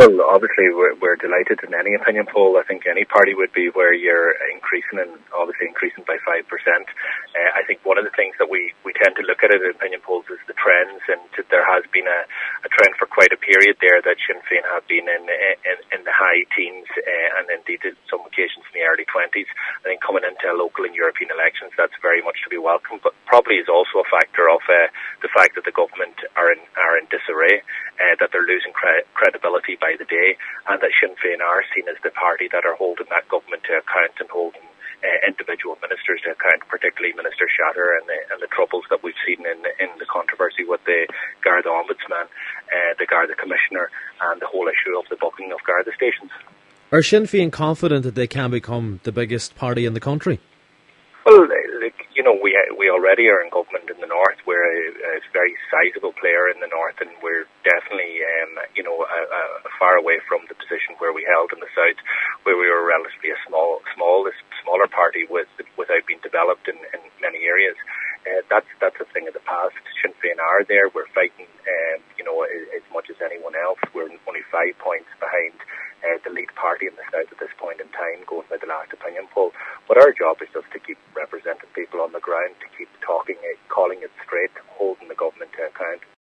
Well, obviously, we're delighted in any opinion poll. I think any party would be where you're obviously increasing by 5%. I think one of the things that we tend to look at in opinion polls is the trends, and there has been a trend for quite a period there that Sinn Féin have been in the high teens and indeed in some occasions in the early 20s. I think coming into local and European elections, that's very much to be welcomed, but probably is also a factor of the fact that the government are in disarray, that they're losing credibility by the day, and that Sinn Féin are seen as the party that are holding that government to account and holding individual ministers to account, particularly Minister Shatter and the troubles that we've seen in the controversy with the Garda Ombudsman, the Garda Commissioner, and the whole issue of the booking of Garda stations. Are Sinn Féin confident that they can become the biggest party in the country? Well, we already are in government in the north. We're a very sizable player in the north, and we're definitely, far away from the position where we held in the south, where we were relatively a smaller party without being developed in many areas. That's a thing of the past. Sinn Féin are there. We're fighting, as much as anyone else. We're only 5 points behind the lead party in the south at this point in time, going by the last opinion poll. But our job is just to keep representing people on the ground, to keep talking, calling it straight, holding the government to account.